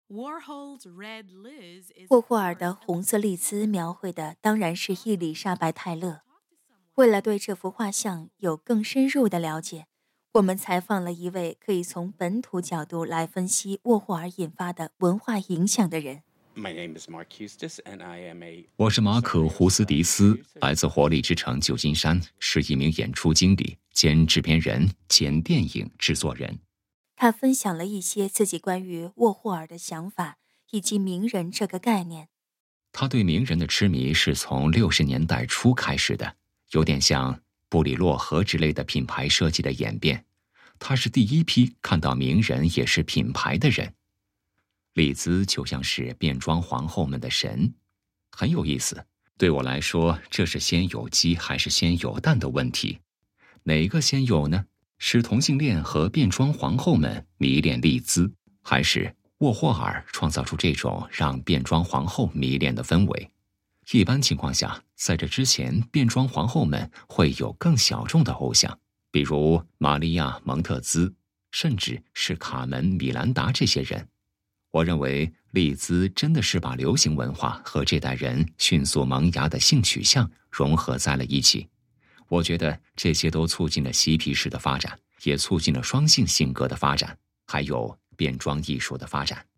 沃霍尔的红色丽兹描绘的当然是伊丽莎白·泰勒。为了对这幅画像有更深入的了解，我们采访了一位可以从本土角度来分析沃霍尔引发的文化影响的人。 我是马可·胡斯迪斯，来自活力之城旧金山，是一名演出经理兼制片人兼电影制作人。 他分享了一些自己关于沃霍尔的想法，以及名人这个概念。 他对名人的痴迷是从60年代初开始的，有点像布里洛河之类的品牌设计的演变。他是第一批看到名人也是品牌的人。丽兹就像是变装皇后们的神，很有意思。对我来说，这是先有鸡还是先有蛋的问题。哪个先有呢？是同性恋和变装皇后们迷恋丽兹，还是沃霍尔创造出这种让变装皇后迷恋的氛围？一般情况下，在这之前，变装皇后们会有更小众的偶像，比如玛利亚·蒙特兹，甚至是卡门·米兰达这些人。我认为丽兹真的是把流行文化和这代人迅速萌芽的性取向融合在了一起。我觉得这些都促进了嬉皮士的发展，也促进了双性性格的发展，还有变装艺术的发展。